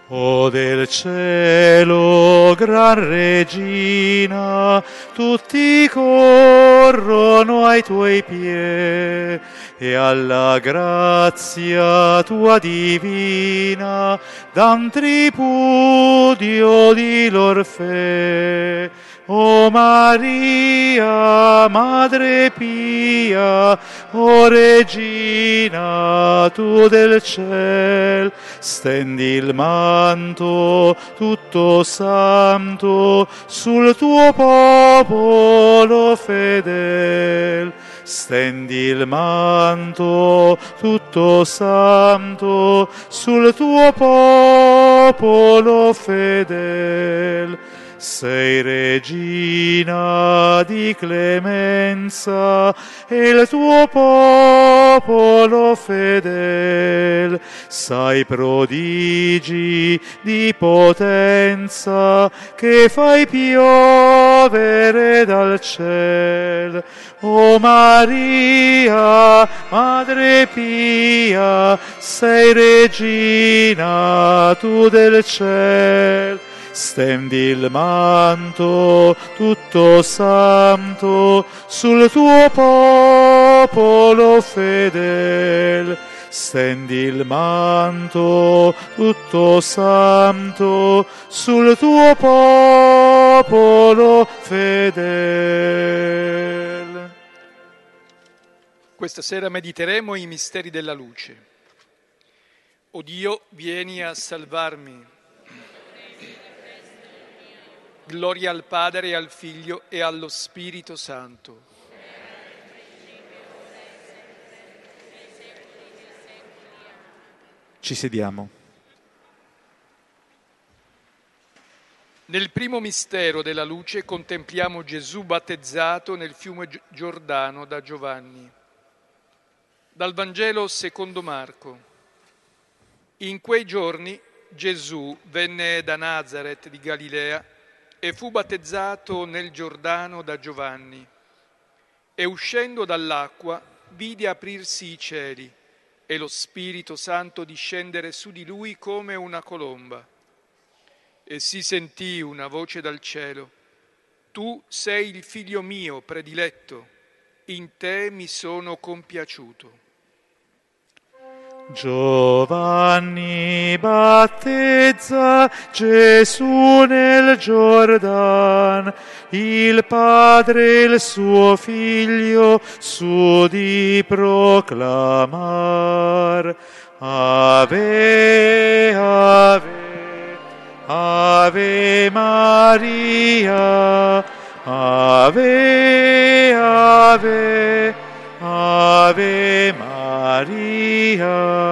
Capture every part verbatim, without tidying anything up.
O del cielo, gran regina, tutti corrono ai tuoi piedi, e alla grazia tua divina dan tripudio di lor fe. O Maria, Madre pia, o Regina, tu del ciel, stendi il manto tutto santo sul tuo popolo fedel. Stendi il manto tutto santo sul tuo popolo fedel. Sei regina di clemenza e il tuo popolo fedel. Sai prodigi di potenza che fai piovere dal ciel. O Maria, Madre pia, sei regina tu del ciel. Stendi il manto tutto santo sul tuo popolo fedel. Stendi il manto tutto santo sul tuo popolo fedel. Questa sera mediteremo i misteri della luce. O Dio, vieni a salvarmi. Gloria al Padre, e al Figlio e allo Spirito Santo. Ci sediamo. Nel primo mistero della luce contempliamo Gesù battezzato nel fiume Giordano da Giovanni. Dal Vangelo secondo Marco. In quei giorni Gesù venne da Nazaret di Galilea e fu battezzato nel Giordano da Giovanni. E uscendo dall'acqua vide aprirsi i cieli e lo Spirito Santo discendere su di lui come una colomba. E si sentì una voce dal cielo: Tu sei il figlio mio prediletto, in te mi sono compiaciuto. Giovanni battezza Gesù nel Giordan, il Padre il suo Figlio su di proclamar. Ave, ave, ave Maria, ave, ave, ave Maria.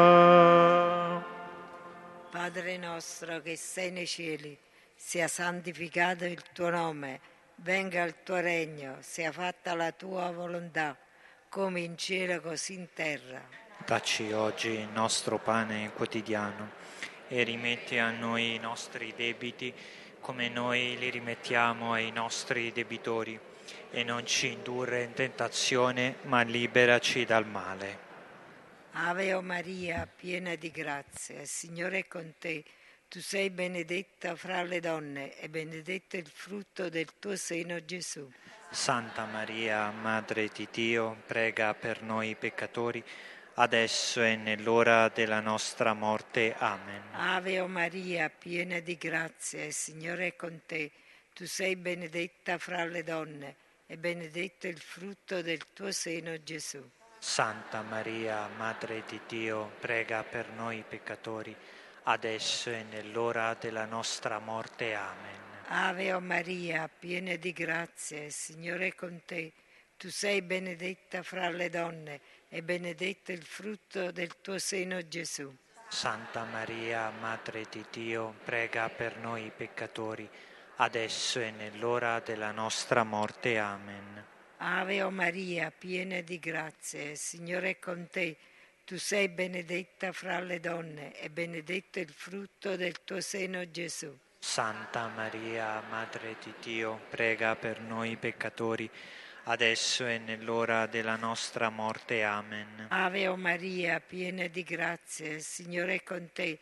Padre nostro che sei nei cieli, sia santificato il tuo nome, venga il tuo regno, sia fatta la tua volontà, come in cielo così in terra. Dacci oggi il nostro pane quotidiano e rimetti a noi i nostri debiti come noi li rimettiamo ai nostri debitori, e non ci indurre in tentazione, ma liberaci dal male. Ave o Maria, piena di grazia, il Signore è con te. Tu sei benedetta fra le donne e benedetto il frutto del tuo seno, Gesù. Santa Maria, Madre di Dio, prega per noi peccatori, adesso e nell'ora della nostra morte. Amen. Ave o Maria, piena di grazia, il Signore è con te. Tu sei benedetta fra le donne e benedetto il frutto del tuo seno, Gesù. Santa Maria, Madre di Dio, prega per noi peccatori, adesso e nell'ora della nostra morte. Amen. Ave o Maria, piena di grazia, il Signore è con te. Tu sei benedetta fra le donne e benedetto il frutto del tuo seno, Gesù. Santa Maria, Madre di Dio, prega per noi peccatori, adesso e nell'ora della nostra morte. Amen. Ave o Maria, piena di grazia, il Signore è con te. Tu sei benedetta fra le donne e benedetto il frutto del tuo seno, Gesù. Santa Maria, Madre di Dio, prega per noi peccatori, adesso e nell'ora della nostra morte. Amen. Ave o Maria, piena di grazia, il Signore è con te.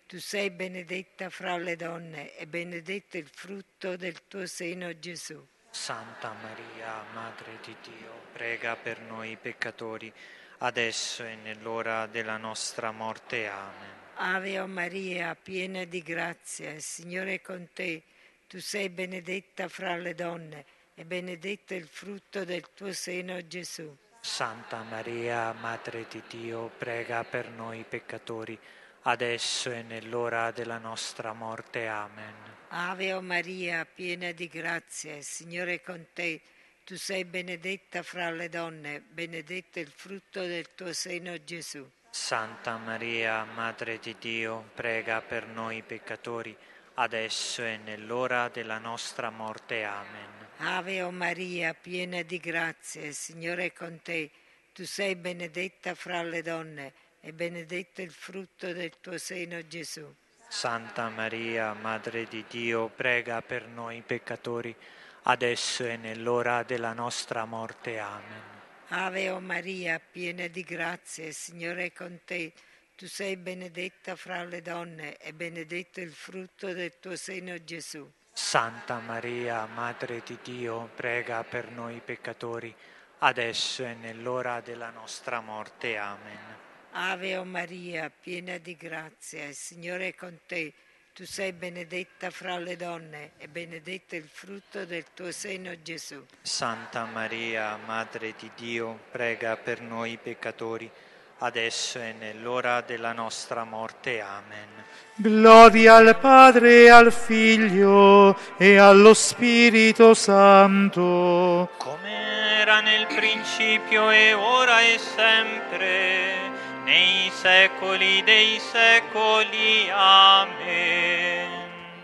Tu sei benedetta fra le donne e benedetto il frutto del tuo seno, Gesù. Santa Maria, Madre di Dio, prega per noi peccatori, adesso e nell'ora della nostra morte. Amen. Ave o Maria, piena di grazia, il Signore è con te. Tu sei benedetta fra le donne e benedetto il frutto del tuo seno, Gesù. Santa Maria, Madre di Dio, prega per noi peccatori, adesso e nell'ora della nostra morte. Amen. Ave o Maria, piena di grazia, il Signore è con te. Tu sei benedetta fra le donne, benedetto il frutto del tuo seno, Gesù. Santa Maria, Madre di Dio, prega per noi peccatori, adesso e nell'ora della nostra morte. Amen. Ave o Maria, piena di grazia, il Signore è con te. Tu sei benedetta fra le donne e benedetto il frutto del tuo seno, Gesù. Santa Maria, Madre di Dio, prega per noi peccatori, adesso e nell'ora della nostra morte. Amen. Ave o Maria, piena di grazia, il Signore è con te. Tu sei benedetta fra le donne e benedetto il frutto del tuo seno, Gesù. Santa Maria, Madre di Dio, prega per noi peccatori, adesso e nell'ora della nostra morte. Amen. Ave o Maria, piena di grazia, il Signore è con te. Tu sei benedetta fra le donne e benedetto il frutto del tuo seno, Gesù. Santa Maria, Madre di Dio, prega per noi peccatori, adesso e nell'ora della nostra morte. Amen. Gloria al Padre, al Figlio e allo Spirito Santo. Come era nel principio e ora e sempre, nei secoli dei secoli. Amen.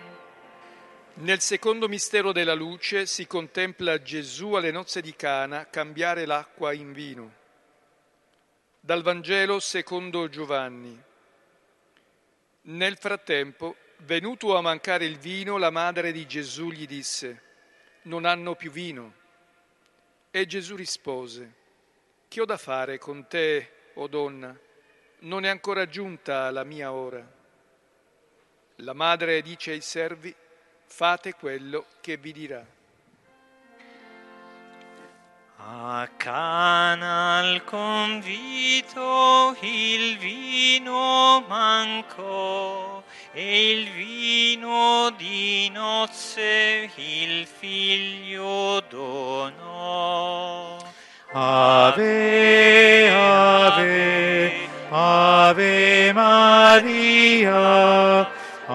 Nel secondo mistero della luce si contempla Gesù alle nozze di Cana cambiare l'acqua in vino. Dal Vangelo secondo Giovanni. Nel frattempo, venuto a mancare il vino, la madre di Gesù gli disse: «Non hanno più vino». E Gesù rispose: «Che ho da fare con te, o donna? Non è ancora giunta la mia ora». La madre dice ai servi: «Fate quello che vi dirà». A Cana al convito il vino mancò e il vino di nozze il figlio donò. Ave, ave, ave Maria,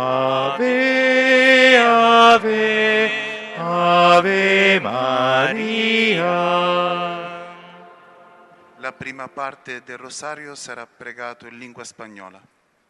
ave, ave, ave Maria. La prima parte del rosario sarà pregato in lingua spagnola.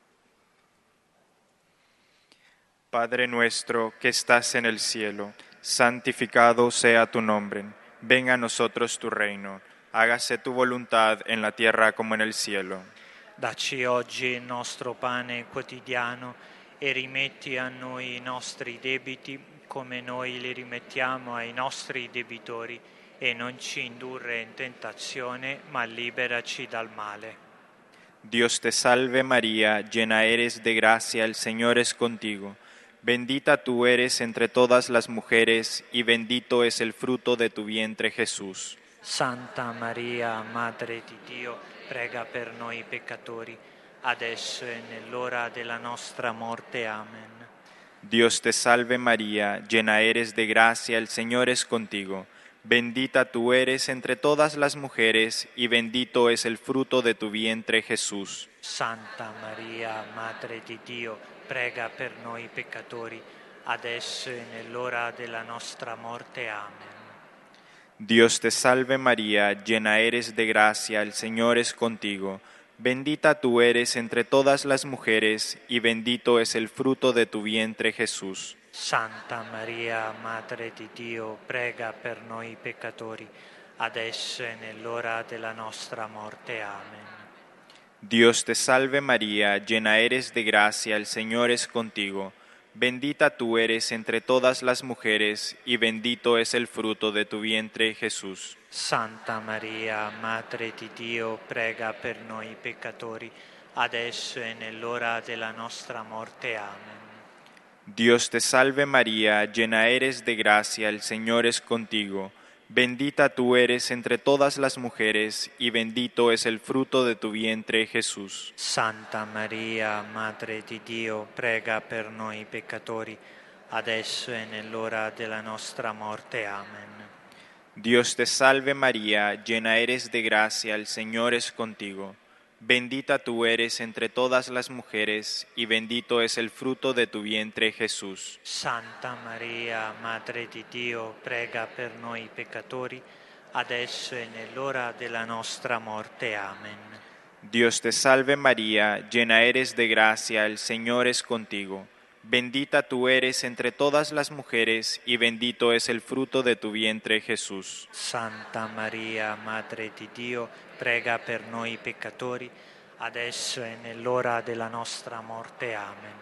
Padre nuestro que estás en el cielo, santificado sea tu nombre. Venga a nosotros tu reino. Hágase tu voluntad en la tierra como en el cielo. Dacci oggi il nostro pane quotidiano e rimetti a noi i nostri debiti come noi li rimettiamo ai nostri debitori, e non ci indurre in tentazione, ma liberaci dal male. Dios te salve María, llena eres de gracia, el Señor es contigo. Bendita tú eres entre todas las mujeres, y bendito es el fruto de tu vientre, Jesús. Santa Maria, Madre di Dio, prega per noi peccatori, adesso e nell'ora della nostra morte. Amen. Dios te salve María, llena eres de gracia, el Señor es contigo. Bendita tú eres entre todas las mujeres, y bendito es el fruto de tu vientre, Jesús. Santa Maria, Madre di Dio, prega per noi peccatori, adesso e nell'ora della nostra morte. Amen. Dios te salve María, llena eres de gracia, el Señor es contigo. Bendita tú eres entre todas las mujeres, y bendito es el fruto de tu vientre, Jesús. Santa Maria, Madre di Dio, prega per noi peccatori, adesso e nell'ora della nostra morte. Amen. Dios te salve María, llena eres de gracia, el Señor es contigo. Bendita tú eres entre todas las mujeres, y bendito es el fruto de tu vientre, Jesús. Santa Maria, Madre di Dio, prega per noi peccatori, adesso e nell'ora della nostra morte. Amen. Dios te salve María, llena eres de gracia, el Señor es contigo. Bendita tú eres entre todas las mujeres, y bendito es el fruto de tu vientre, Jesús. Santa Maria, Madre di Dio, prega per noi peccatori, adesso e nell'ora della nostra morte. Amen. Dios te salve María, llena eres de gracia, el Señor es contigo. Bendita tú eres entre todas las mujeres, y bendito es el fruto de tu vientre, Jesús. Santa Maria, Madre di Dio, prega per noi peccatori, adesso e nell'ora della nostra morte. Amen. Dios te salve María, llena eres de gracia, el Señor es contigo. Bendita tú eres entre todas las mujeres, y bendito es el fruto de tu vientre, Jesús. Santa Maria, Madre di Dio, prega per noi peccatori, adesso e nell'ora della nostra morte. Amen.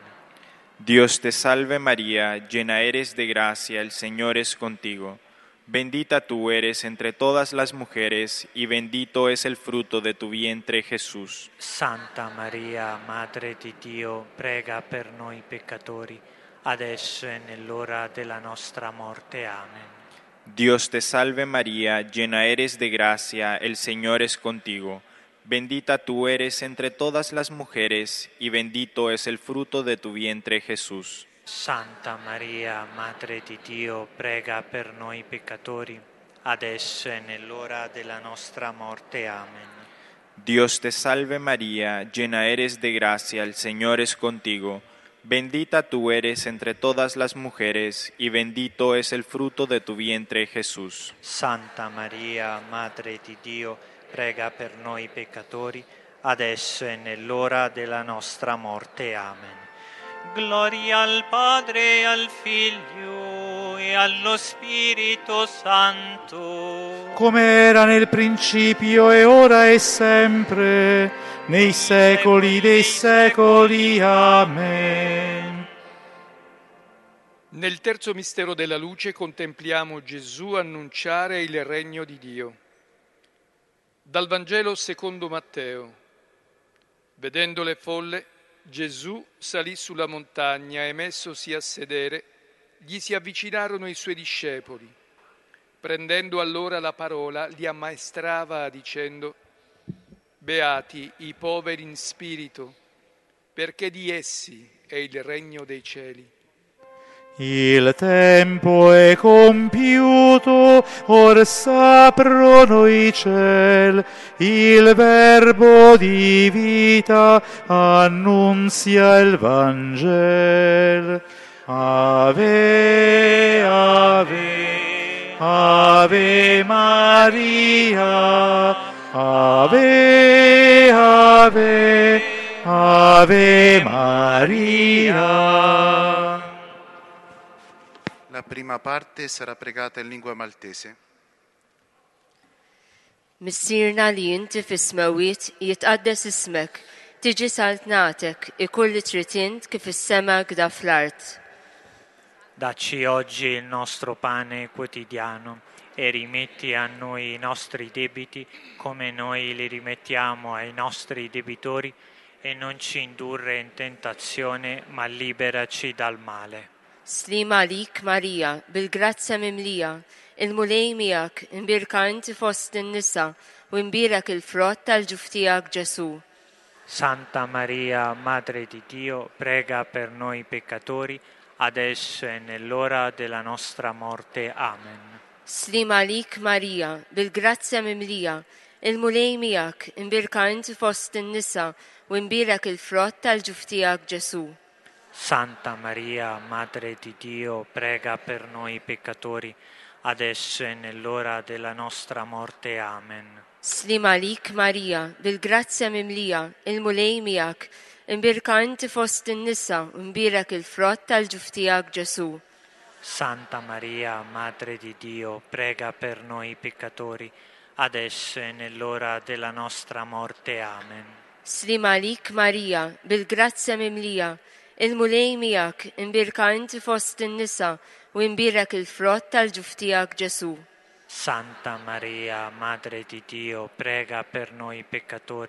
Dios te salve María, llena eres de gracia, el Señor es contigo. Bendita tú eres entre todas las mujeres, y bendito es el fruto de tu vientre, Jesús. Santa Maria, Madre di Dio, prega per noi peccatori, adesso e nell'ora della nostra morte. Amen. Dios te salve María, llena eres de gracia, el Señor es contigo. Bendita tú eres entre todas las mujeres, y bendito es el fruto de tu vientre, Jesús. Santa Maria, Madre di Dio, prega per noi peccatori, adesso e nell'ora della nostra morte. Amen. Dios te salve María, llena eres de gracia, el Señor es contigo. Bendita tú eres entre todas las mujeres, y bendito es el fruto de tu vientre, Jesús. Santa Maria, Madre di Dio, prega per noi peccatori, adesso e nell'ora della nostra morte. Amen. Gloria al Padre, al Figlio e allo Spirito Santo, come era nel principio e ora e sempre, nei secoli dei secoli. Amen. Nel terzo mistero della luce contempliamo Gesù annunciare il regno di Dio. Dal Vangelo secondo Matteo. Vedendo le folle, Gesù salì sulla montagna e messosi a sedere, gli si avvicinarono i suoi discepoli. Prendendo allora la parola, li ammaestrava dicendo: Beati i poveri in spirito, perché di essi è il regno dei cieli. Il tempo è compiuto, or s'aprono i ciel, il verbo di vita annunzia il Vangel. Ave, ave, ave Maria, ave, ave, ave Maria. La prima parte sarà pregata in lingua maltese. Missirna li inti fis-smawiet jitqaddes ismek, tiġi saltnatek ikull li trid int kif is-sema gda fl-art. dacci oggi il nostro pane quotidiano e rimetti a noi i nostri debiti come noi li rimettiamo ai nostri debitori e non ci indurre in tentazione ma liberaci dal male. Slima lik Marija, bil-grazzja mimlija, il-mulej miegħek imbirka inti fost in-nisa u imbirek il-frott tal-ġuftijak Ġesu. Santa Maria, Madre di Dio, prega per noi peccatori, adesso e nell'ora della nostra morte. Amen. Slima lik Marija, bil-grazzja mimlija, il-mulej miegħek imbirka inti fost in-nisa u imbirek il-frott tal-ġuftijak Ġesu. Santa Maria, Madre di Dio, prega per noi peccatori, adesso e nell'ora della nostra morte. Amen. Slima lik Marija, bil-grazzja mimlija, il-mulej miegħek imbirka inti fost in-nisa u imbirek il-frott tal-ġuftijak Ġesu. Santa Maria, Madre di Dio, prega per noi peccatori, adesso e nell'ora della nostra morte. Amen. Slima lik Marija, bil-grazzja mimlija, il-mulej miegħek imbirka inti fost in-nisa u imbirek il-frott tal-ġuftijak Ġesu. Santa Maria, Madre di Dio, prega per noi peccatori,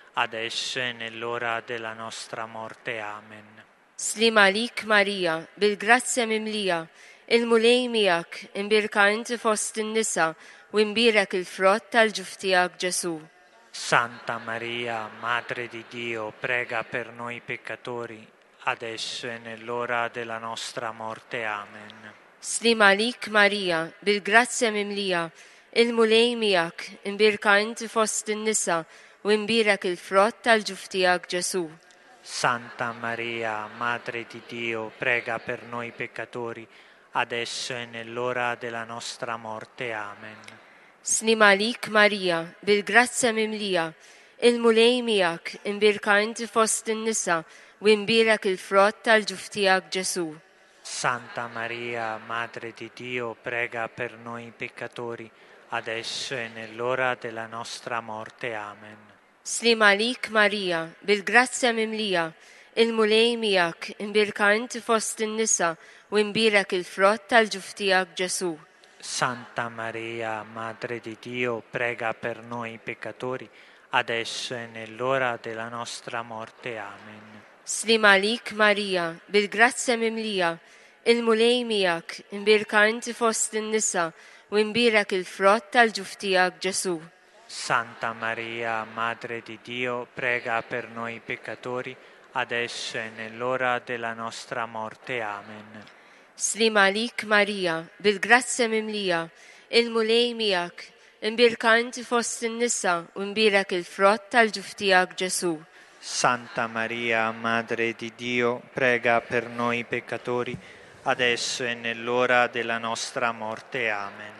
adesso e nell'ora della nostra morte. Amen. سليم عليك ماريا بالجراتيا مملية المولي مياك امبركا انت فوسط النساء وامبيرك الفروت الجفتياك جسو. Santa Maria, Madre di Dio, prega per noi peccatori, adesso e nell'ora della nostra morte. Amen. سليم عليك ماريا بالجراتيا مملية المولي مياك امبركا انت فوسط النساء وامبيرك الفروت الجفتياك جسو. Santa Maria, Madre di Dio, prega per noi peccatori, adesso e nell'ora della nostra morte. Amen. سليم عليك ماريا بالجراتيا مملية المولي مياك امبركا انت فوسط النساء وامبيرك الفروت الجفتياك جسو. Santa Maria, Madre di Dio, prega per noi peccatori, adesso e nell'ora della nostra morte. Amen. سليم عليك ماريا بالجراتيا مملية المولي مياك امبركا انت فوسط النساء وامبيرك الفروت الجفتياك جسو. Santa Maria, Madre di Dio, prega per noi peccatori, adesso e nell'ora della nostra morte. Amen. سليم عليك ماريا بالجراتيا مملية المولي مياك امبركا انت فوسط النساء وامبيرك الفروت الجفتياك جسو. Santa Maria, Madre di Dio, prega per noi peccatori, adesso e nell'ora della nostra morte. Amen. سليم عليك ماريا بالجراتيا مملية المولي مياك امبركا انت فوسط النساء وامبيرك الفروت الجفتياك جسو. Santa Maria, Madre di Dio, prega per noi peccatori, adesso e nell'ora della nostra morte. Amen.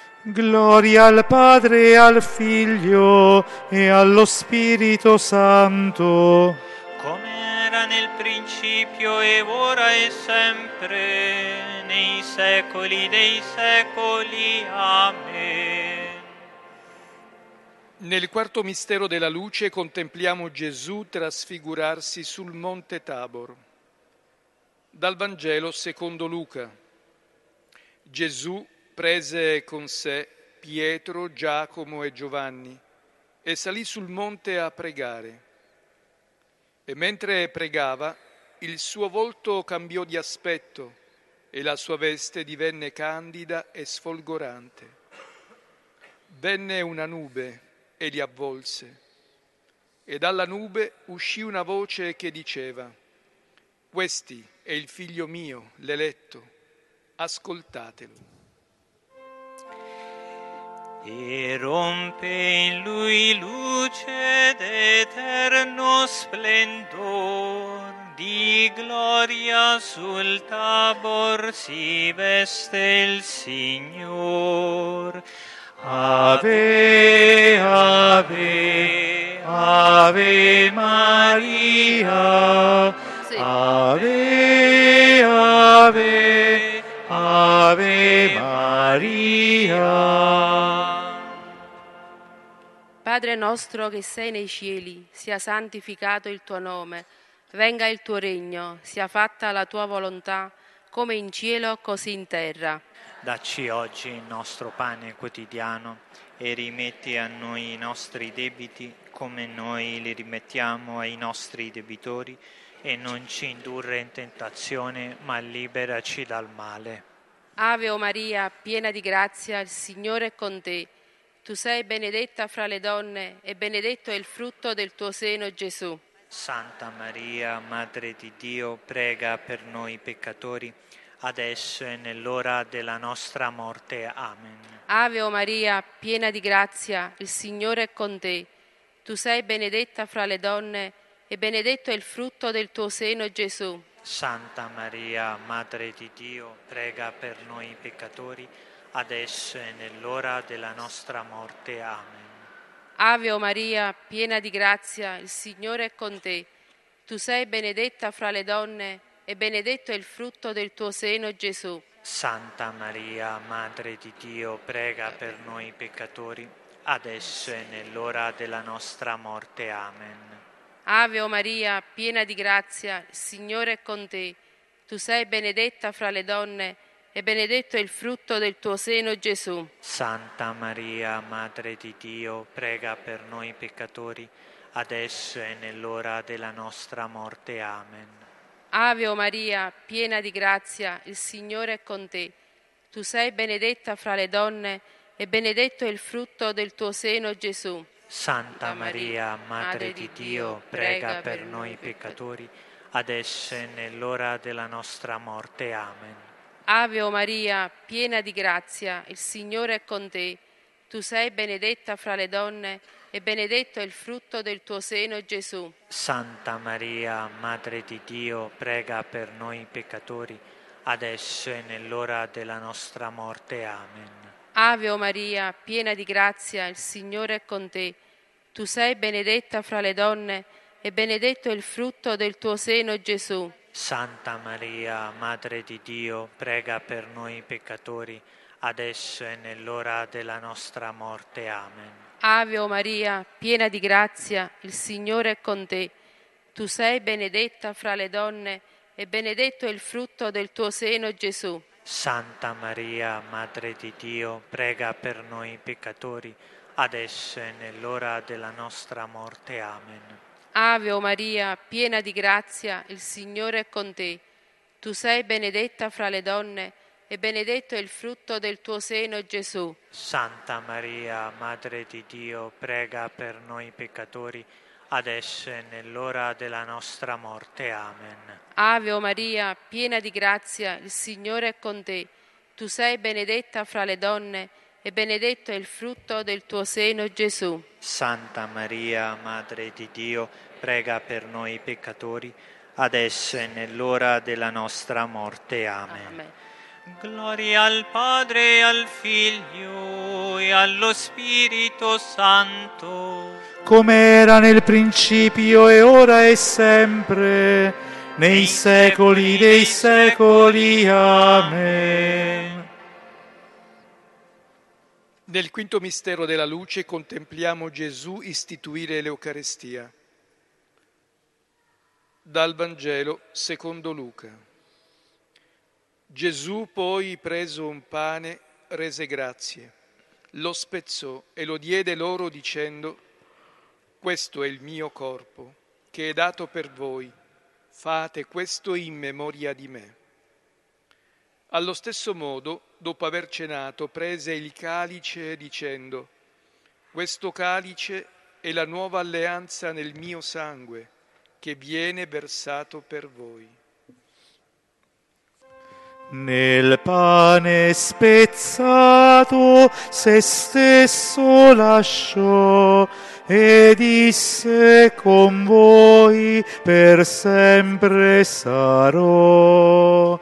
Gloria al Padre e al Figlio e allo Spirito Santo, come era nel principio e ora e sempre, nei secoli dei secoli. Amen. Nel quarto mistero della luce contempliamo Gesù trasfigurarsi sul monte Tabor. Dal Vangelo secondo Luca. Gesù prese con sé Pietro, Giacomo e Giovanni e salì sul monte a pregare. E mentre pregava, il suo volto cambiò di aspetto e la sua veste divenne candida e sfolgorante. Venne una nube e li avvolse, e dalla nube uscì una voce che diceva: «Questi è il figlio mio, l'eletto, ascoltatelo». E rompe in lui luce d'eterno splendor, di gloria sul Tabor si veste il Signor. Ave, Ave, Ave Maria, Ave, Ave, Ave Maria. Padre nostro che sei nei cieli, sia santificato il tuo nome, venga il tuo regno, sia fatta la tua volontà, come in cielo così in terra. Dacci oggi il nostro pane quotidiano e rimetti a noi i nostri debiti come noi li rimettiamo ai nostri debitori e non ci indurre in tentazione ma liberaci dal male. Ave o Maria, piena di grazia, il Signore è con te. Tu sei benedetta fra le donne e benedetto è il frutto del tuo seno, Gesù. Santa Maria, Madre di Dio, prega per noi peccatori, adesso e nell'ora della nostra morte. Amen. Ave o Maria, piena di grazia, il Signore è con te. Tu sei benedetta fra le donne e benedetto è il frutto del tuo seno, Gesù. Santa Maria, Madre di Dio, prega per noi peccatori, adesso e nell'ora della nostra morte. Amen. Ave o Maria, piena di grazia, il Signore è con te. Tu sei benedetta fra le donne e benedetto è il frutto del tuo seno, Gesù. Santa Maria, Madre di Dio, prega per noi peccatori, adesso e nell'ora della nostra morte. Amen. Ave o Maria, piena di grazia, il Signore è con te. Tu sei benedetta fra le donne e benedetto è il frutto del tuo seno, Gesù. Santa Maria, Madre di Dio, prega per noi peccatori, adesso e nell'ora della nostra morte. Amen. Ave o Maria, piena di grazia, il Signore è con te. Tu sei benedetta fra le donne e benedetto è il frutto del tuo seno, Gesù. Santa Maria, Madre di Dio, prega per noi peccatori, adesso e nell'ora della nostra morte. Amen. Ave o Maria, piena di grazia, il Signore è con te. Tu sei benedetta fra le donne e benedetto è il frutto del tuo seno, Gesù. Santa Maria, Madre di Dio, prega per noi peccatori, adesso e nell'ora della nostra morte. Amen. Ave o Maria, piena di grazia, il Signore è con te. Tu sei benedetta fra le donne e benedetto è il frutto del tuo seno, Gesù. Santa Maria, Madre di Dio, prega per noi peccatori, adesso e nell'ora della nostra morte. Amen. Ave o Maria, piena di grazia, il Signore è con te. Tu sei benedetta fra le donne e benedetto è il frutto del tuo seno, Gesù. Santa Maria, Madre di Dio, prega per noi peccatori, adesso e nell'ora della nostra morte. Amen. Ave o Maria, piena di grazia, il Signore è con te. Tu sei benedetta fra le donne e benedetto è il frutto del tuo seno, Gesù. Santa Maria, Madre di Dio, prega per noi peccatori, adesso e nell'ora della nostra morte. Amen. Ave o Maria, piena di grazia, il Signore è con te. Tu sei benedetta fra le donne e benedetto è il frutto del tuo seno, Gesù. Santa Maria, Madre di Dio, prega per noi peccatori, adesso e nell'ora della nostra morte. Amen. Amen. Gloria al Padre, e al Figlio e allo Spirito Santo, come era nel principio e ora e sempre, nei secoli dei secoli. Amen. Nel quinto mistero della luce contempliamo Gesù istituire l'Eucarestia. Dal Vangelo secondo Luca. Gesù poi, preso un pane, rese grazie, lo spezzò e lo diede loro dicendo: questo è il mio corpo, che è dato per voi, fate questo in memoria di me. Allo stesso modo, dopo aver cenato, prese il calice dicendo: questo calice è la nuova alleanza nel mio sangue, che viene versato per voi. Nel pane spezzato se stesso lasciò e disse: con voi per sempre sarò.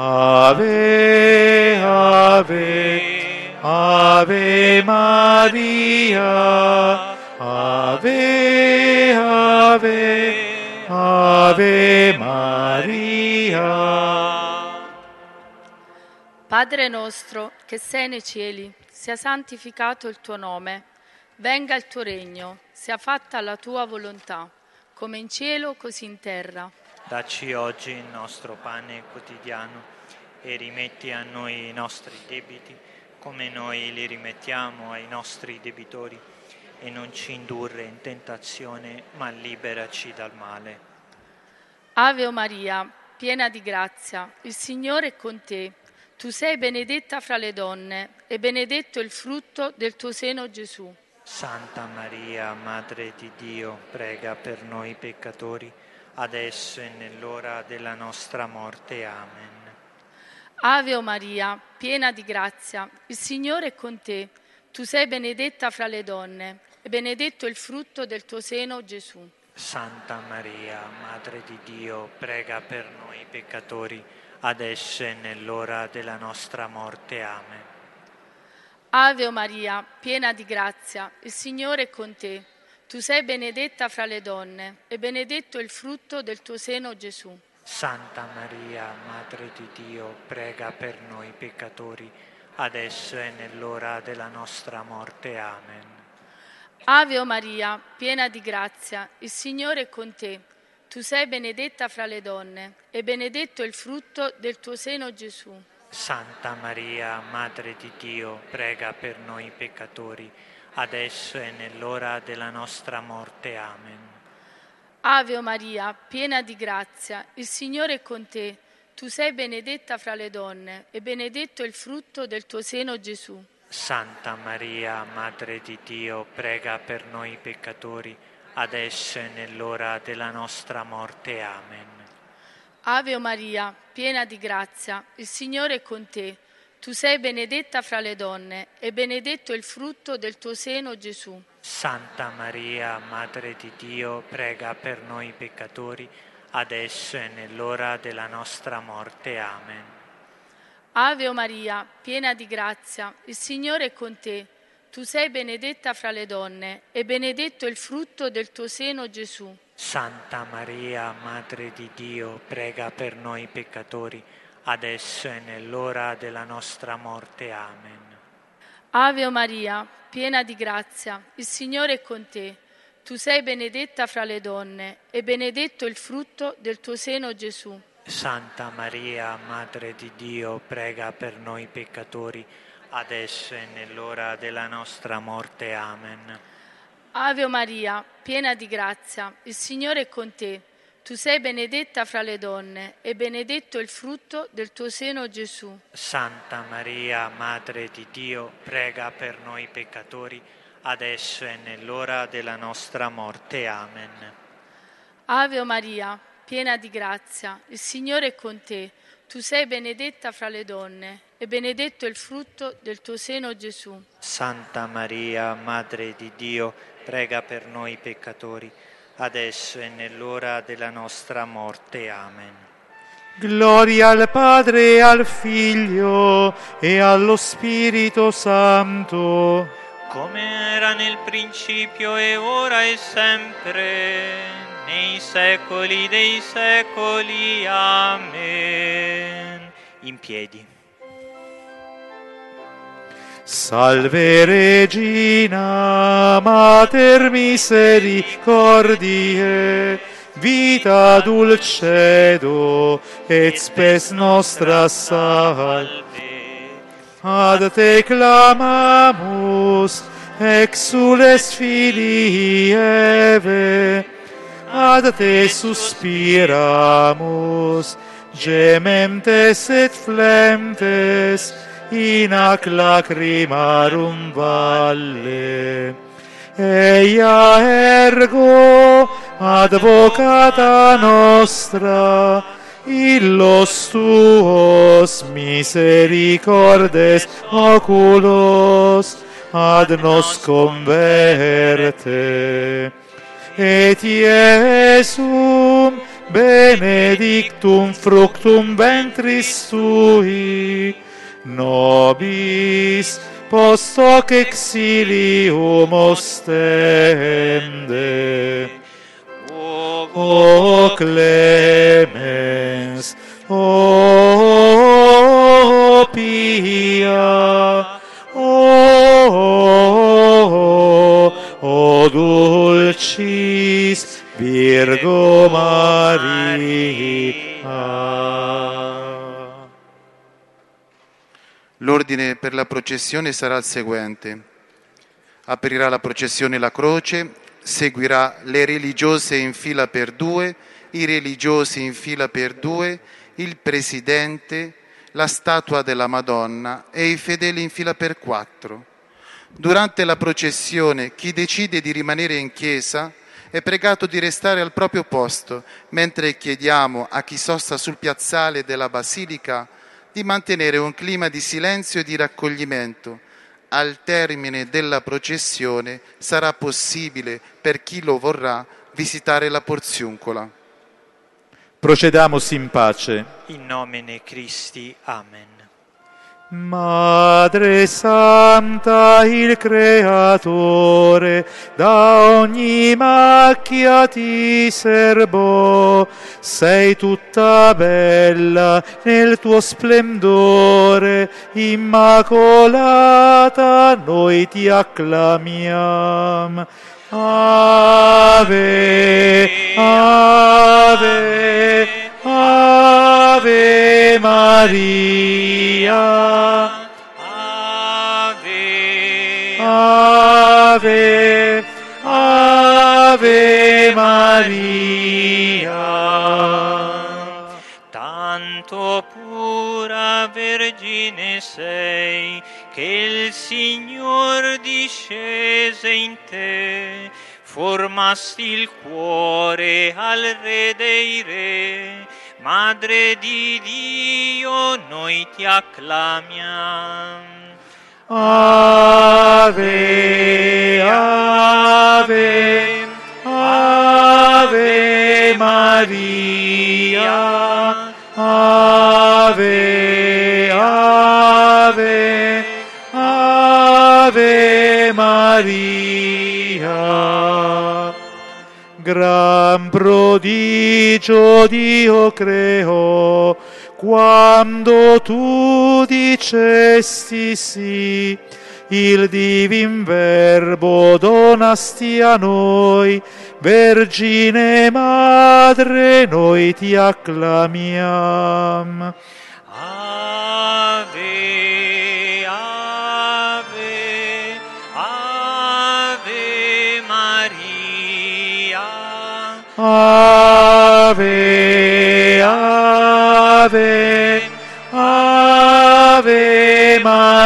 Ave, ave, ave Maria, ave, ave, ave Maria. Padre nostro, che sei nei cieli, sia santificato il tuo nome, venga il tuo regno, sia fatta la tua volontà, come in cielo così in terra. Dacci oggi il nostro pane quotidiano e rimetti a noi i nostri debiti, come noi li rimettiamo ai nostri debitori, e non ci indurre in tentazione, ma liberaci dal male. Ave o Maria, piena di grazia, il Signore è con te. Tu sei benedetta fra le donne e benedetto il frutto del tuo seno, Gesù. Santa Maria, Madre di Dio, prega per noi peccatori, adesso e nell'ora della nostra morte. Amen. Ave o Maria, piena di grazia, il Signore è con te. Tu sei benedetta fra le donne e benedetto il frutto del tuo seno, Gesù. Santa Maria, Madre di Dio, prega per noi peccatori, adesso e nell'ora della nostra morte. Amen. Ave o Maria, piena di grazia, il Signore è con te. Tu sei benedetta fra le donne e benedetto il frutto del tuo seno, Gesù. Santa Maria, Madre di Dio, prega per noi peccatori, adesso e nell'ora della nostra morte. Amen. Ave o Maria, piena di grazia, il Signore è con te. Tu sei benedetta fra le donne e benedetto il frutto del tuo seno, Gesù. Santa Maria, Madre di Dio, prega per noi peccatori, adesso e nell'ora della nostra morte. Amen. Ave Maria, piena di grazia, il Signore è con te. Tu sei benedetta fra le donne e benedetto è il frutto del tuo seno, Gesù. Santa Maria, Madre di Dio, prega per noi peccatori, adesso e nell'ora della nostra morte. Amen. Ave Maria, piena di grazia, il Signore è con te. Tu sei benedetta fra le donne e benedetto è il frutto del tuo seno, Gesù. Santa Maria, Madre di Dio, prega per noi peccatori, adesso e nell'ora della nostra morte. Amen. Ave Maria, piena di grazia, il Signore è con te. Tu sei benedetta fra le donne e benedetto è il frutto del tuo seno, Gesù. Santa Maria, Madre di Dio, prega per noi peccatori, adesso e nell'ora della nostra morte. Amen. Ave Maria, piena di grazia, il Signore è con te. Tu sei benedetta fra le donne e benedetto il frutto del tuo seno, Gesù. Santa Maria, Madre di Dio, prega per noi peccatori, adesso e nell'ora della nostra morte. Amen. Ave Maria, piena di grazia, il Signore è con te. Tu sei benedetta fra le donne e benedetto il frutto del tuo seno, Gesù. Santa Maria, Madre di Dio, prega per noi peccatori, adesso e nell'ora della nostra morte. Amen. Ave Maria, piena di grazia, il Signore è con te. Tu sei benedetta fra le donne e benedetto il frutto del tuo seno, Gesù. Santa Maria, Madre di Dio, prega per noi peccatori, adesso e nell'ora della nostra morte. Amen. Gloria al Padre e al Figlio e allo Spirito Santo, come era nel principio e ora e sempre, nei secoli dei secoli. Amen. In piedi. Salve Regina, Mater misericordiae, vita dulcedo et spes nostra salve. Ad te clamamus, exules filii Eve, ad te suspiramus, gementes et flemtes, in ac lacrimarum valle. Eia ergo advocata nostra, illos tuos misericordes oculos ad nos converte. Et Iesum benedictum fructum ventris tui, nobis post hoc exilium ostende. O clemens, o pia, o, o dulcis Virgo Maria. L'ordine per la processione sarà il seguente. Aprirà la processione la croce, seguirà le religiose in fila per due, i religiosi in fila per due, il presidente, la statua della Madonna e i fedeli in fila per quattro. Durante la processione chi decide di rimanere in chiesa è pregato di restare al proprio posto, mentre chiediamo a chi sosta sul piazzale della Basilica di mantenere un clima di silenzio e di raccoglimento. Al termine della processione sarà possibile, per chi lo vorrà, visitare la Porziuncola. Procediamus in pace. In nomine Christi. Amen. Madre Santa, il Creatore, da ogni macchia ti serbò, sei tutta bella nel tuo splendore, immacolata noi ti acclamiam. Ave, Ave, Ave Maria. Ave, Ave pura Vergine sei, che il Signor discese in te, formasti il cuore al Re dei Re, Madre di Dio, noi ti acclamiamo. Ave, Ave, Ave Maria, Ave, Ave, Ave Maria. Gran prodigio Dio creò, quando tu dicesti sì, il divin Verbo donasti a noi, Vergine Madre, noi ti acclamiamo. Ave, Ave, Ave Maria. Ave, Ave, Ave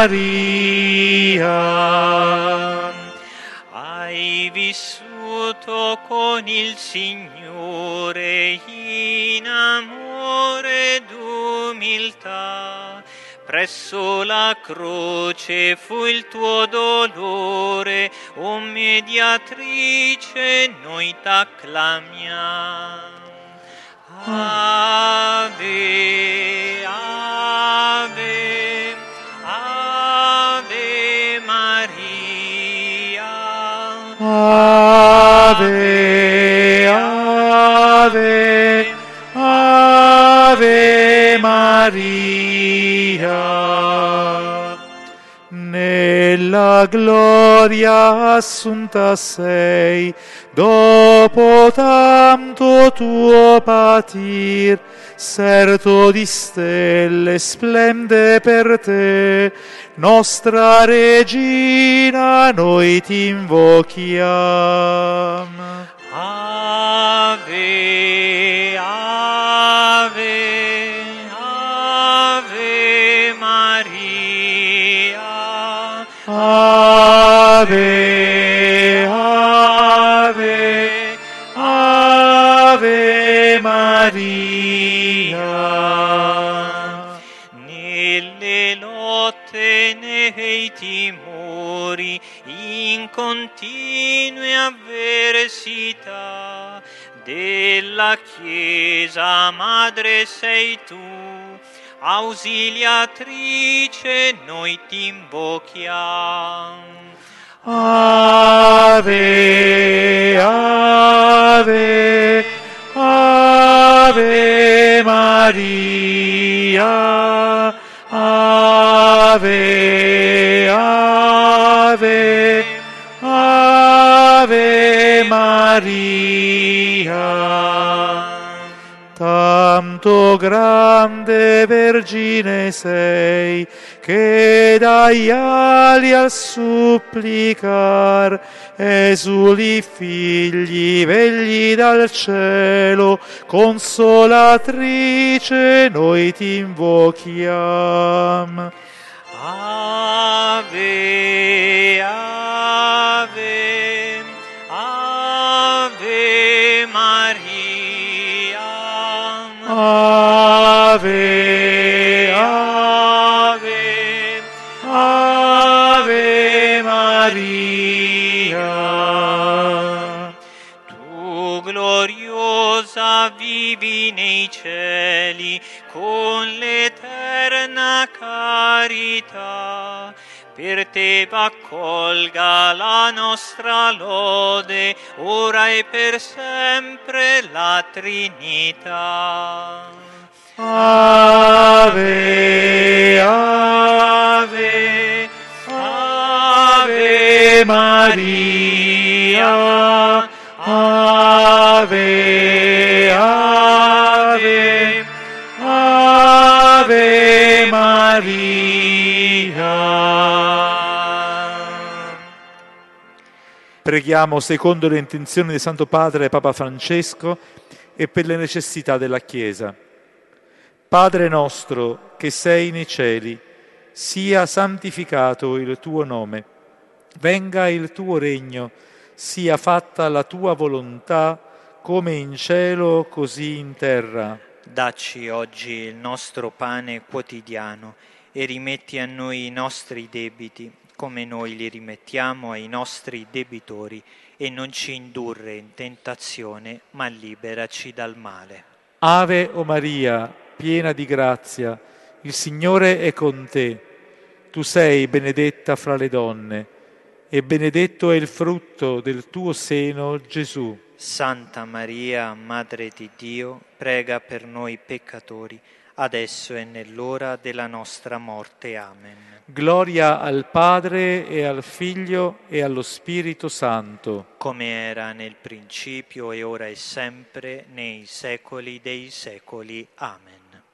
Maria. Hai vissuto con il Signore in amore ed umiltà. Presso la croce fu il tuo dolore, o mediatrice, noi t'acclamiamo. Ave, Ave, Ave Maria. Ave, Ave, Ave Maria. Nella gloria assunta sei, dopo tanto tuo patir, serto di stelle splende per te, nostra Regina, noi ti invochiamo. Ave, Ave, Ave Maria. Ave, Ave, Ave Maria. Nelle lotte, nei timori, in continue avversità, della Chiesa Madre sei tu, ausiliatrice, noi ti invochiamo. Ave, Ave, Ave Maria. Ave, Ave, Ave Maria. Tanto grande Vergine sei, che dagli ali al supplicar esuli figli vegli dal cielo, consolatrice, noi ti invochiamo. Ave, Ave, Ave Maria. Ave, Ave, Ave Maria. Tu gloriosa vivi nei cieli con l'eterna carità. Per te accolga la nostra lode, ora e per sempre la Trinità. Ave, Ave, Ave Maria. Ave, Ave, Ave Maria. Preghiamo secondo le intenzioni di Santo Padre Papa Francesco e per le necessità della Chiesa. Padre nostro che sei nei cieli, sia santificato il tuo nome. Venga il tuo regno, sia fatta la tua volontà, come in cielo, così in terra. Dacci oggi il nostro pane quotidiano e rimetti a noi i nostri debiti, come noi li rimettiamo ai nostri debitori, e non ci indurre in tentazione, ma liberaci dal male. Ave o Maria, piena di grazia, il Signore è con te. Tu sei benedetta fra le donne, e benedetto è il frutto del tuo seno, Gesù. Santa Maria, Madre di Dio, prega per noi peccatori, adesso e nell'ora della nostra morte. Amen. Gloria al Padre e al Figlio e allo Spirito Santo. Come era nel principio e ora e sempre, nei secoli dei secoli. Amen.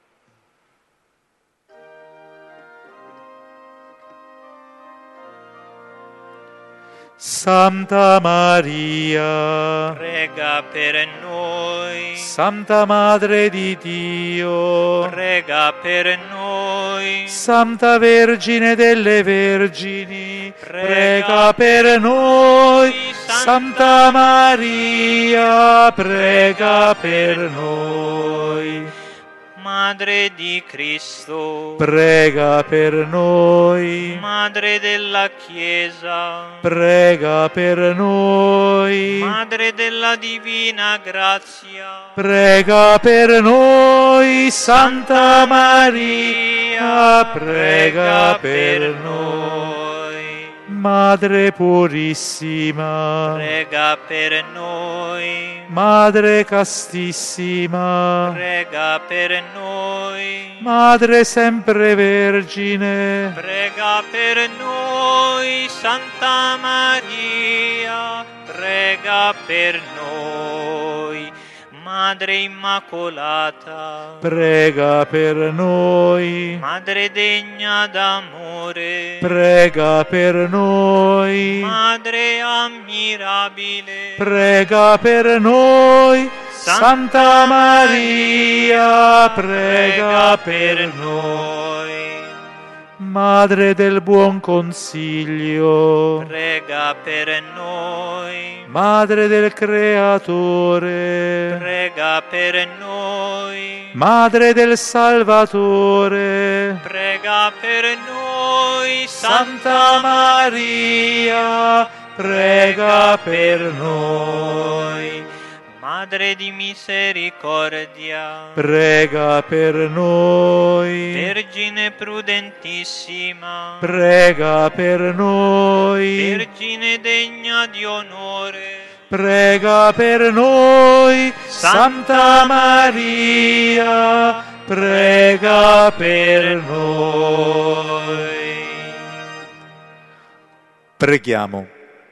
Santa Maria, prega per noi. Santa Madre di Dio, prega per noi. Santa Vergine delle Vergini, prega, prega per noi. Santa Maria, prega per noi. Madre di Cristo, prega per noi. Madre della Chiesa, prega per noi. Madre della Divina Grazia, prega per noi. Santa Maria, prega per noi. Madre purissima, prega per noi. Madre castissima, prega per noi. Madre sempre vergine, prega per noi. Santa Maria, prega per noi. Madre Immacolata, prega per noi. Madre degna d'amore, prega per noi. Madre ammirabile, prega per noi. Santa Maria, prega per noi. Madre del buon consiglio, prega per noi. Madre del Creatore, prega per noi. Madre del Salvatore, prega per noi. Santa Maria, prega per noi. Madre di misericordia, prega per noi. Vergine prudentissima, prega per noi. Vergine degna di onore, prega per noi. Santa Maria, prega per noi. Preghiamo.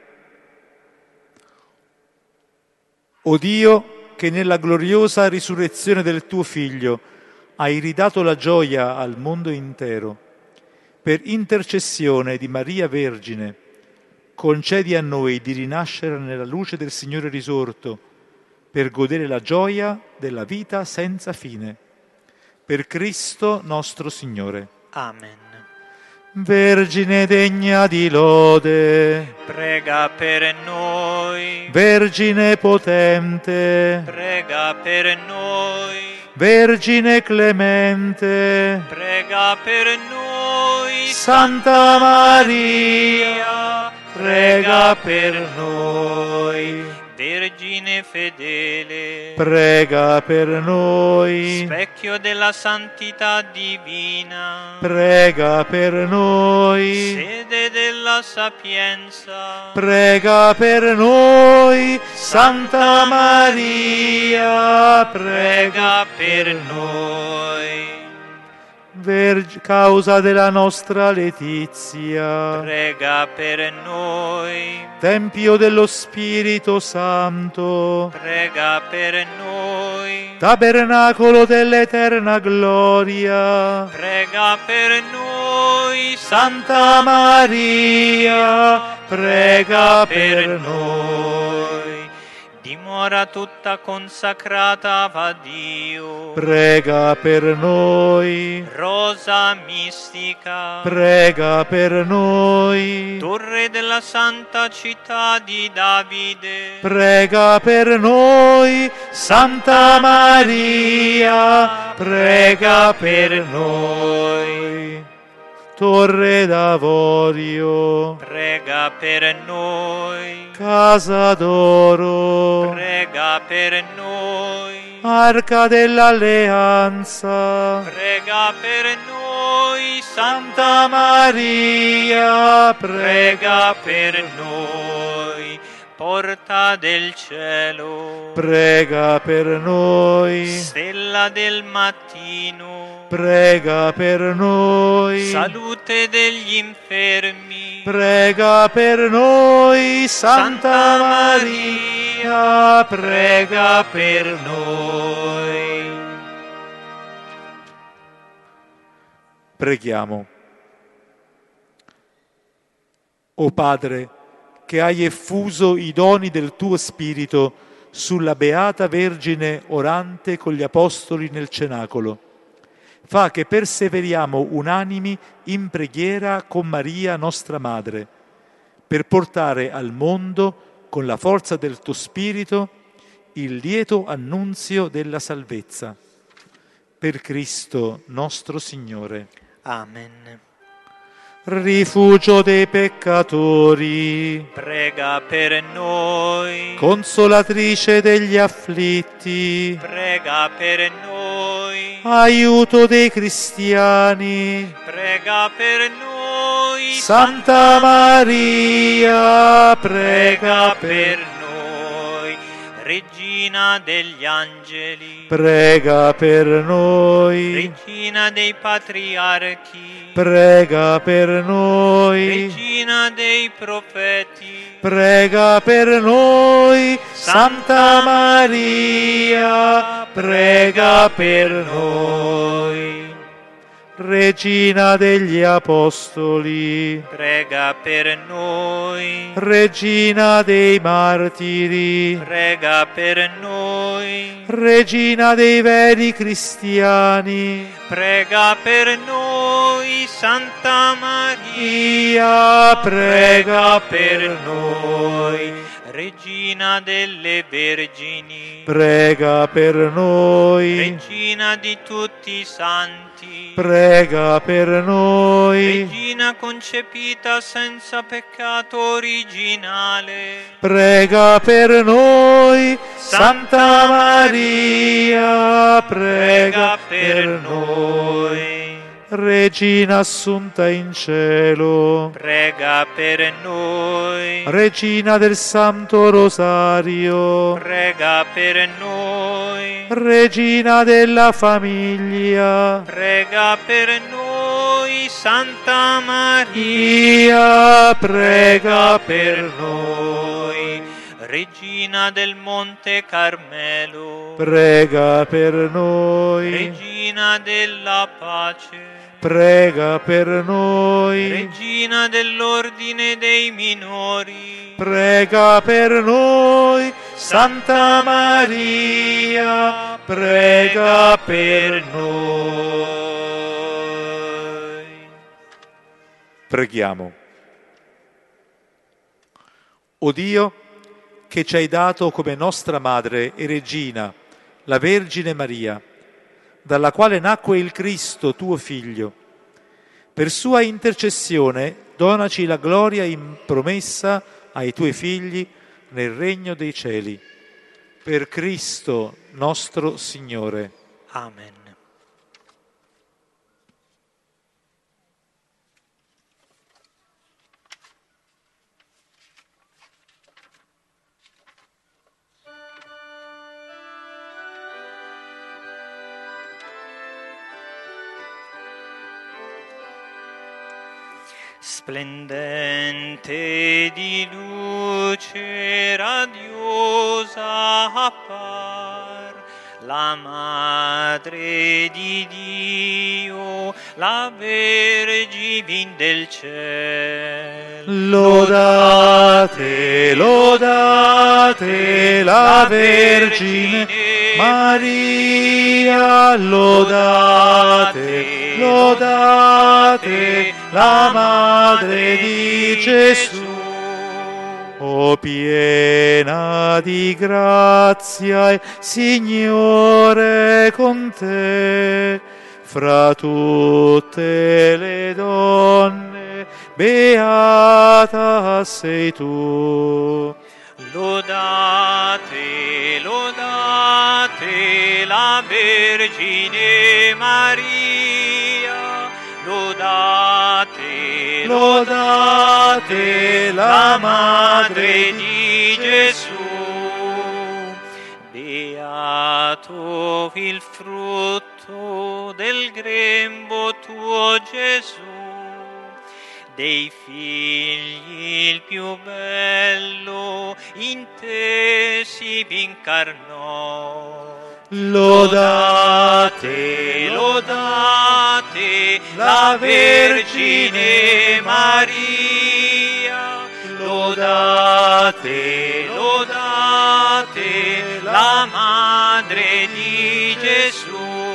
O Dio, che nella gloriosa risurrezione del tuo Figlio hai ridato la gioia al mondo intero, per intercessione di Maria Vergine, concedi a noi di rinascere nella luce del Signore risorto, per godere la gioia della vita senza fine. Per Cristo nostro Signore. Amen. Vergine degna di lode, prega per noi. Vergine potente, prega per noi. Vergine clemente, prega per noi. Santa Maria, prega per noi. Vergine fedele, prega per noi. Specchio della santità divina, prega per noi. Sede della sapienza, prega per noi. Santa Maria, prega per noi. Verg- causa della nostra letizia, prega per noi. Tempio dello Spirito Santo, prega per noi. Tabernacolo dell'eterna gloria, prega per noi. Santa Maria, prega per noi. dimora tutta consacrata a Dio. Prega per noi. Rosa mistica, Prega per noi. torre della santa città di Davide, Prega per noi. Santa Maria, prega per noi. Torre d'Avorio, prega per noi. Casa d'Oro, Prega per noi. Arca dell'Alleanza, Prega per noi. Santa Maria, Prega per noi. Porta del cielo, prega per noi. stella del mattino, Prega per noi. salute degli infermi, Prega per noi, Santa Maria, prega per noi. Preghiamo. O Padre, che hai effuso i doni del tuo Spirito sulla Beata Vergine orante con gli Apostoli nel cenacolo, fa che perseveriamo unanimi in preghiera con Maria nostra Madre, per portare al mondo, con la forza del tuo Spirito, il lieto annunzio della salvezza. Per Cristo nostro Signore. Amen. Rifugio dei peccatori, Prega per noi, consolatrice degli afflitti, prega per noi, aiuto dei cristiani, prega per noi, Santa Maria, prega per per noi, Regina degli angeli, prega per noi, Regina dei patriarchi, prega per noi, Regina dei profeti, prega per noi, Santa Maria, prega per noi. Regina degli Apostoli, prega per noi, Regina dei Martiri, prega per noi, Regina dei veri cristiani, prega per noi, Santa Maria, Maria, prega per noi. Regina delle Vergini, Prega per noi, Regina di tutti i santi, prega per noi, Regina concepita senza peccato originale, prega per noi, Santa Maria, prega per noi. Regina assunta in cielo, prega per noi, Regina del Santo Rosario, prega per noi, Regina della famiglia, prega per noi, Santa Maria, Maria, prega per noi. Regina del Monte Carmelo, Prega per noi, Regina della pace, prega per noi, Regina dell'ordine dei minori, prega per noi, Santa Maria, prega per noi. Preghiamo. O Dio, che ci hai dato come nostra Madre e Regina la Vergine Maria, dalla quale nacque il Cristo, tuo Figlio. Per sua intercessione donaci la gloria in promessa ai tuoi figli nel regno dei cieli. Per Cristo nostro Signore. Amen. Splendente di luce radiosa appar la Madre di Dio, la Vergine del cielo. Lodate, lodate la Vergine Maria, lodate, lodate la Madre di Gesù. O piena di grazia, il Signore è con te, fra tutte le donne, beata sei tu. Lodate, lodate la Vergine Maria, lodate, lodate la Madre di Gesù. Beato il frutto del grembo tuo Gesù, dei figli il più bello, in te si incarnò. Lodate, lodate la Vergine Maria, lodate, lodate la Madre di Gesù.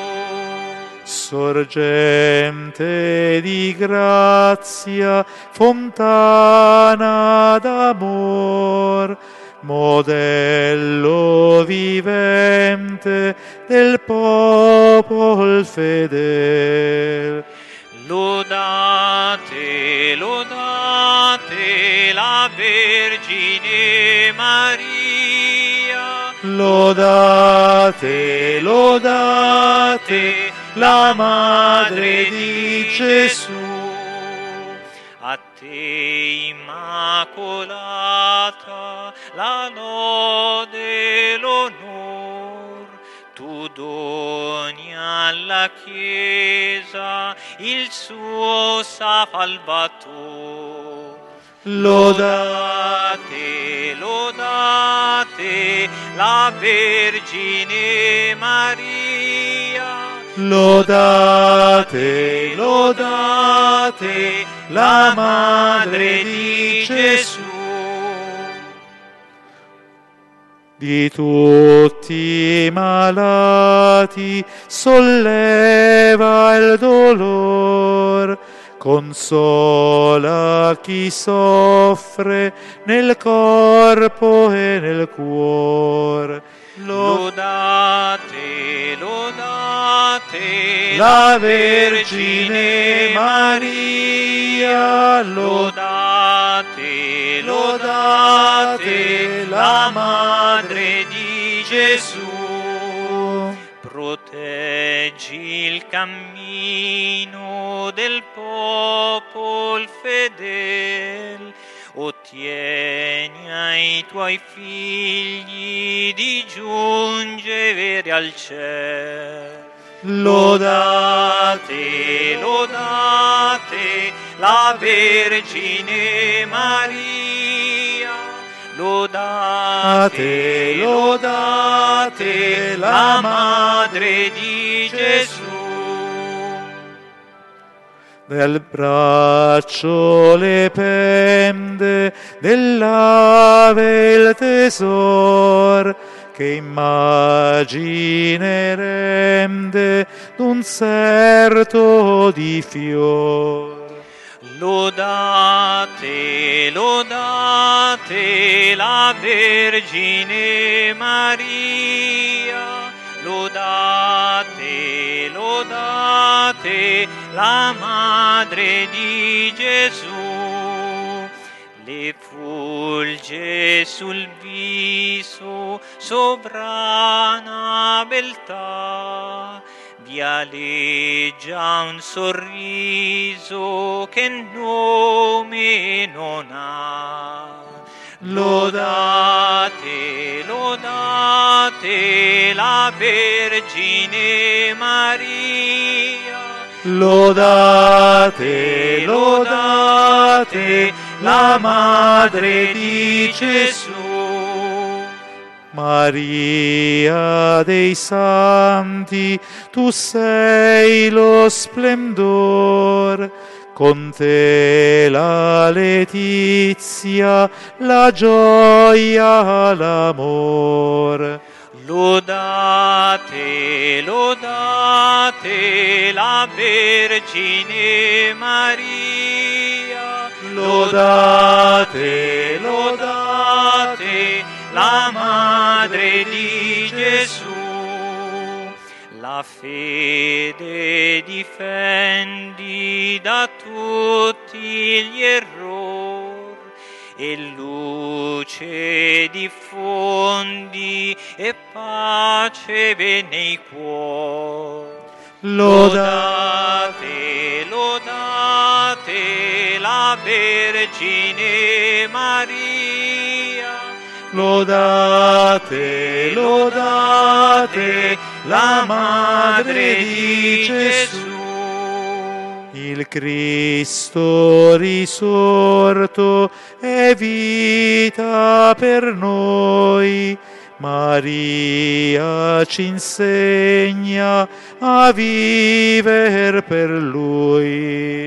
Sorgente di grazia, fontana d'amor, modello vivente del popol fedel. Lodate, lodate la Vergine Maria, lodate, lodate la Madre di Gesù. A te immacolata la lode e l'onor, tu doni alla Chiesa il suo salvatore. Lodate, lodate la Vergine Maria, lodate, lodate la Madre di Gesù. Di tutti i malati solleva il dolor, consola chi soffre nel corpo e nel cuore. Lodate, lodate la Vergine Maria, lodate, lodate la Madre di Gesù. Proteggi il cammino del popol fedel, ottieni ai tuoi figli di giungere al cielo. Lodate, lodate la Vergine Maria, lodate, lodate la Madre di Gesù. Del braccio le pende, dell'ave il tesor, che immagine rende d'un serto di fior. Lodate, lodate la Vergine Maria, lodate, lodate la Madre di Gesù. Le fulge sul viso sovrana beltà, vi aleggia un sorriso che nome non ha. Lodate, lodate la Vergine Maria, lodate, lodate la Madre di Gesù. Maria dei Santi, tu sei lo splendor, con te la letizia, la gioia, l'amor. Lodate, lodate la Vergine Maria, lodate, lodate la Madre di Gesù. La fede difendi da tutti gli errori e luce diffondi e pace nei cuori. Lodate, lodate la Vergine Maria, lodate, lodate la Madre di Gesù. Il Cristo risorto è vita per noi. Maria ci insegna a viver per Lui.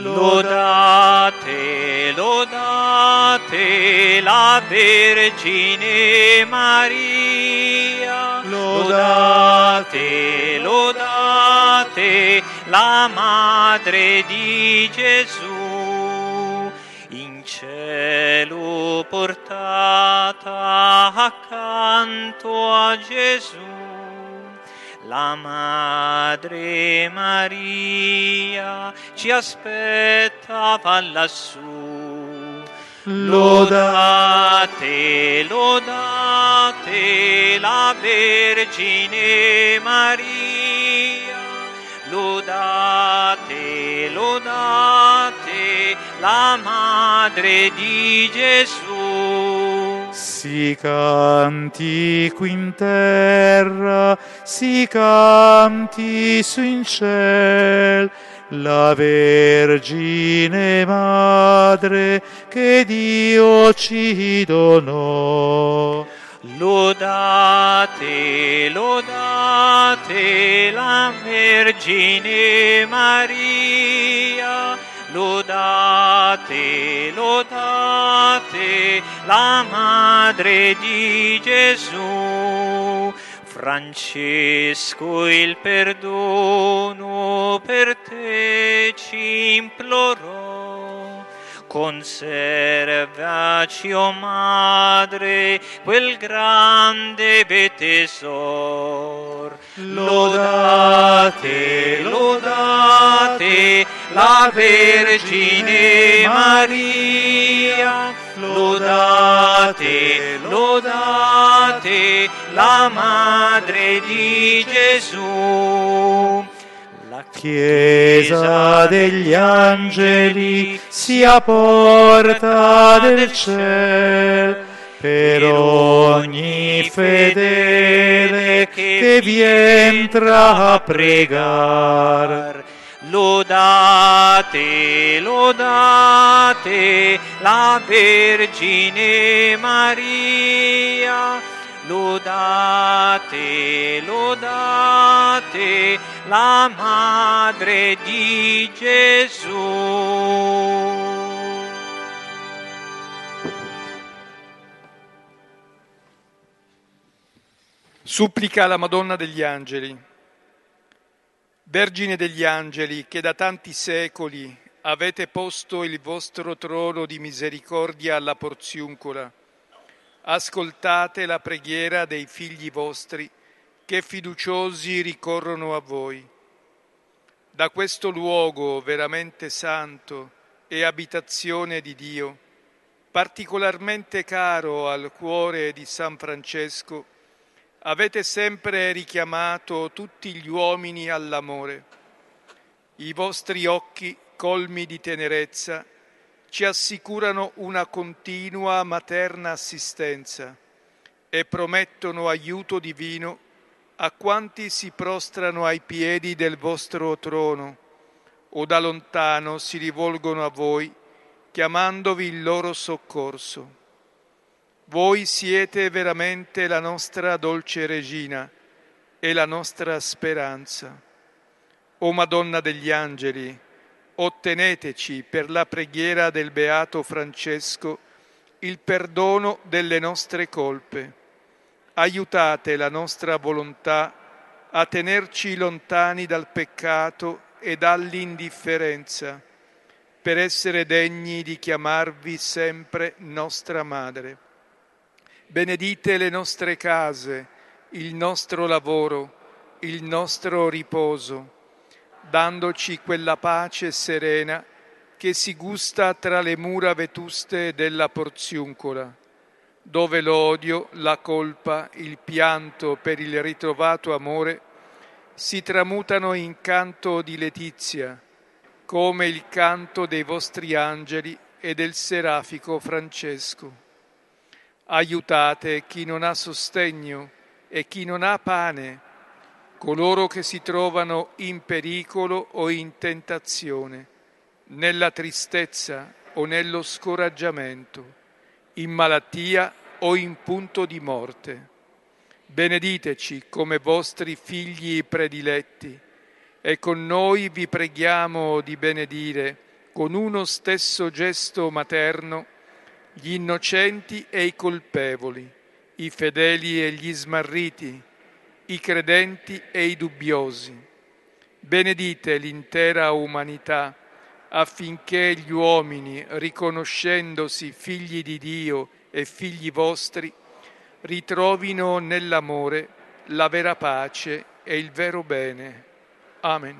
Lodate, lodate la Vergine Maria, lodate, lodate la Madre di Gesù, in cielo portata accanto a Gesù. La Madre Maria ci aspettava lassù. Lodate, lodate la Vergine Maria, lodate, lodate la Madre di Gesù. Si canti qui in terra, si canti su in ciel, la Vergine Madre che Dio ci donò. Lodate, lodate la Vergine Maria, lodate, lodate la Madre di Gesù. Francesco il perdono per te ci implorò. Conservaci, o Madre, quel grande tesor. Lodate, lodate la Vergine Maria, lodate, lodate la Madre di Gesù. La Chiesa degli angeli sia porta del ciel per ogni fedele che vi entra a pregar. Lodate, lodate la Vergine Maria, lodate, lodate la Madre di Gesù. Supplica alla Madonna degli Angeli. Vergine degli Angeli, che da tanti secoli avete posto il vostro trono di misericordia alla Porziuncola, ascoltate la preghiera dei figli vostri che fiduciosi ricorrono a voi. Da questo luogo veramente santo e abitazione di Dio, particolarmente caro al cuore di San Francesco, avete sempre richiamato tutti gli uomini all'amore. I vostri occhi, colmi di tenerezza, ci assicurano una continua materna assistenza e promettono aiuto divino a quanti si prostrano ai piedi del vostro trono o da lontano si rivolgono a voi chiamandovi il loro soccorso. Voi siete veramente la nostra dolce regina e la nostra speranza. O Madonna degli Angeli, otteneteci per la preghiera del Beato Francesco il perdono delle nostre colpe. Aiutate la nostra volontà a tenerci lontani dal peccato e dall'indifferenza, per essere degni di chiamarvi sempre nostra Madre. Benedite le nostre case, il nostro lavoro, il nostro riposo, dandoci quella pace serena che si gusta tra le mura vetuste della Porziuncola, dove l'odio, la colpa, il pianto per il ritrovato amore si tramutano in canto di letizia, come il canto dei vostri angeli e del serafico Francesco. Aiutate chi non ha sostegno e chi non ha pane, coloro che si trovano in pericolo o in tentazione, nella tristezza o nello scoraggiamento, in malattia o in punto di morte. Benediteci come vostri figli prediletti e con noi vi preghiamo di benedire con uno stesso gesto materno gli innocenti e i colpevoli, i fedeli e gli smarriti, i credenti e i dubbiosi. Benedite l'intera umanità affinché gli uomini, riconoscendosi figli di Dio e figli vostri, ritrovino nell'amore la vera pace e il vero bene. Amen.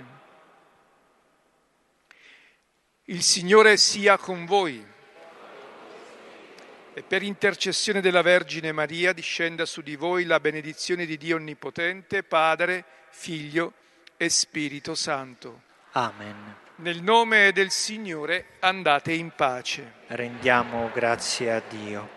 Il Signore sia con voi. E per intercessione della Vergine Maria discenda su di voi la benedizione di Dio Onnipotente, Padre, Figlio e Spirito Santo. Amen. Nel nome del Signore andate in pace. Rendiamo grazie a Dio.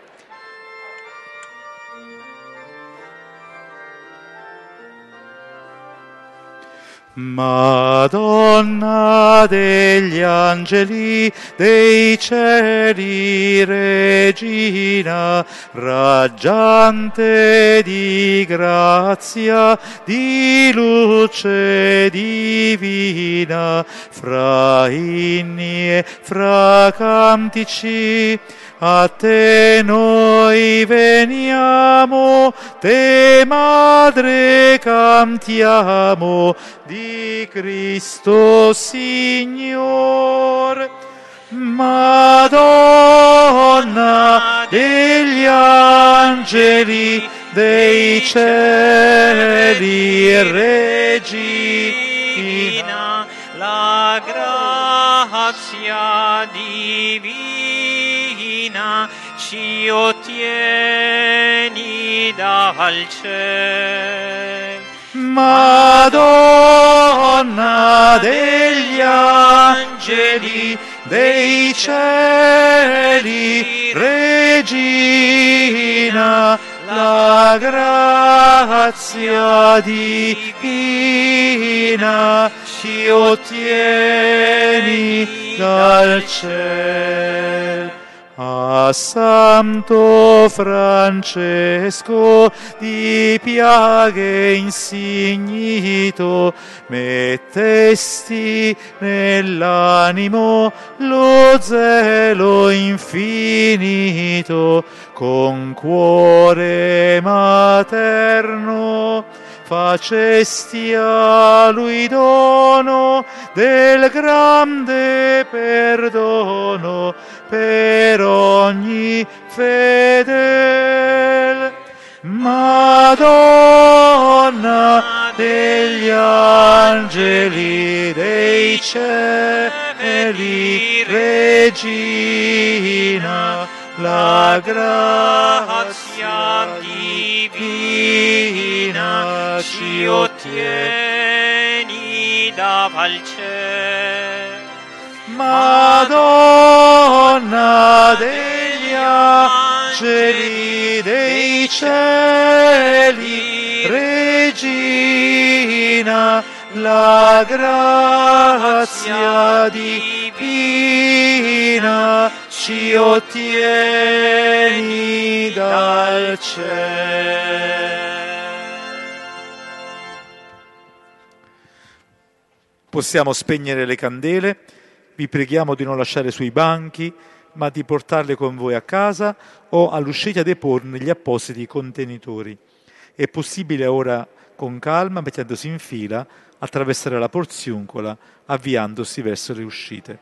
Madonna degli angeli, dei cieli, regina, raggiante di grazia, di luce divina, fra inni e fra cantici, a te noi veniamo, te Madre cantiamo, di Cristo Signor. Madonna degli angeli, dei cieli, regina, la grazia divina ci ottieni dal cielo. Madonna degli angeli, dei cieli, regina, la grazia divina ci ottieni dal cielo. A Santo Francesco di piaghe insignito, mettesti nell'animo lo zelo infinito, con cuore materno facesti a lui dono del grande perdono per ogni fedel. Madonna degli angeli, dei cieli, regina, la grazia divina ci ottieni dal cielo. Madonna degli angeli, dei cieli, regina, la grazia divina ci ottieni dal cielo. Possiamo spegnere le candele, vi preghiamo di non lasciare sui banchi, ma di portarle con voi a casa o all'uscita dei porni negli appositi contenitori. È possibile ora, con calma, mettendosi in fila, attraversare la porziuncola, avviandosi verso le uscite.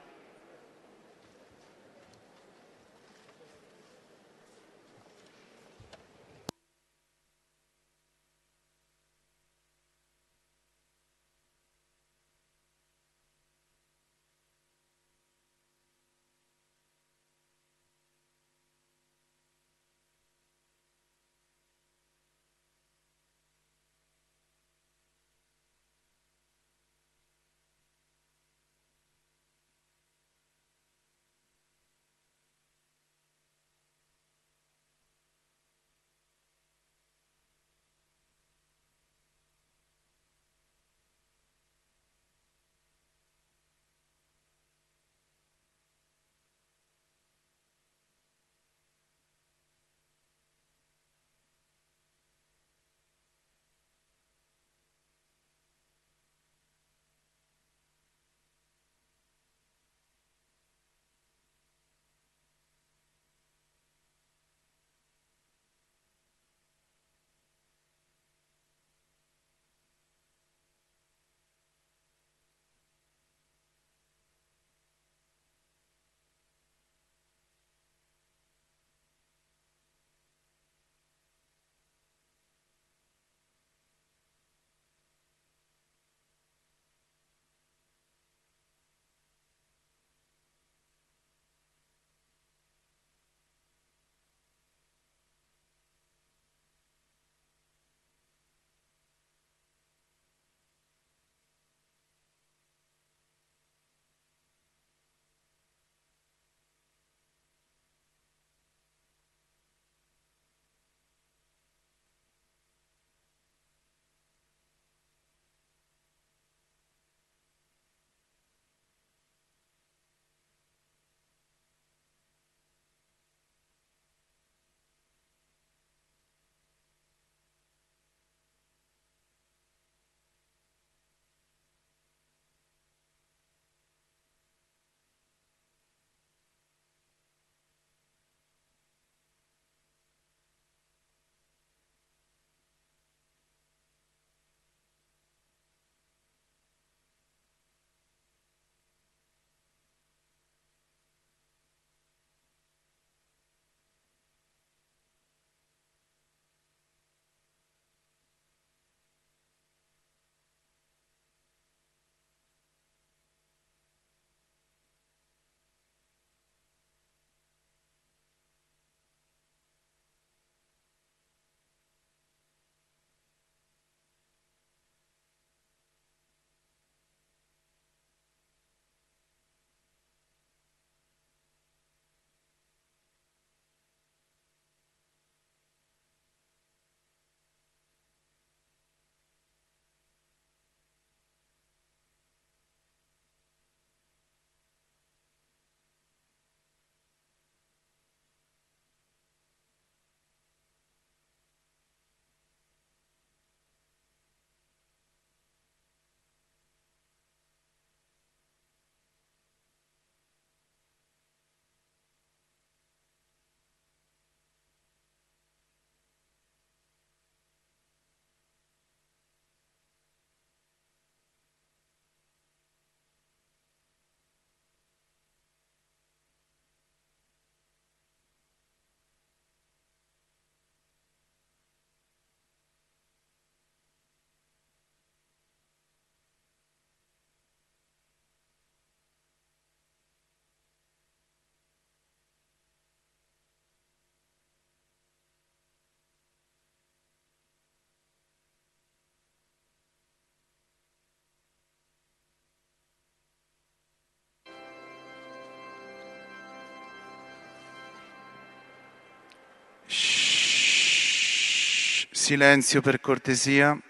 Silenzio per cortesia.